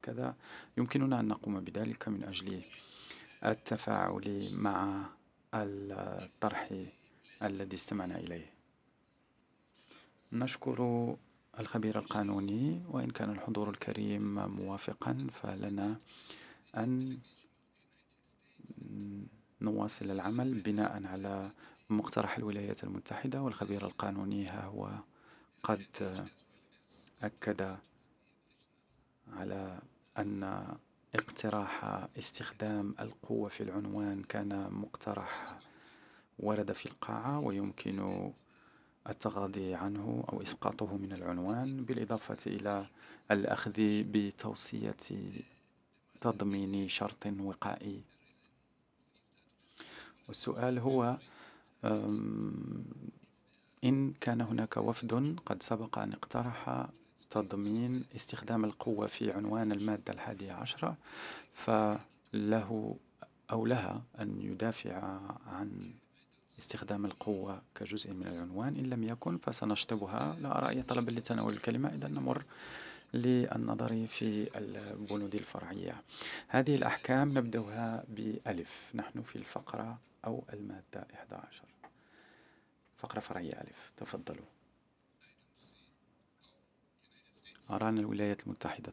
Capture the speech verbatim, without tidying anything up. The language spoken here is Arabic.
وهكذا، يمكننا أن نقوم بذلك من أجل التفاعل مع الطرح الذي استمعنا إليه. نشكر الخبير القانوني، وإن كان الحضور الكريم موافقا فلنا أن نواصل العمل بناء على مقترح الولايات المتحدة. والخبير القانوني ها هو قد أكد على أن اقتراح استخدام القوة في العنوان كان مقترح ورد في القاعة ويمكن التغاضي عنه أو إسقاطه من العنوان، بالإضافة إلى الأخذ بتوصية تضمين شرط وقائي. والسؤال هو، إن كان هناك وفد قد سبق أن اقترح تضمين استخدام القوة في عنوان المادة الحادية عشرة، فله أو لها أن يدافع عن استخدام القوة كجزء من العنوان. إن لم يكن فسنشطبها. لا أرى أي طلب لتناول الكلمة، إذا نمر للنظر في البنود الفرعية. هذه الأحكام نبدأها بألف. نحن في الفقرة أو المادة إحدى عشر، فقرة فرعية ألف. تفضلوا. أرى أن الولايات المتحدة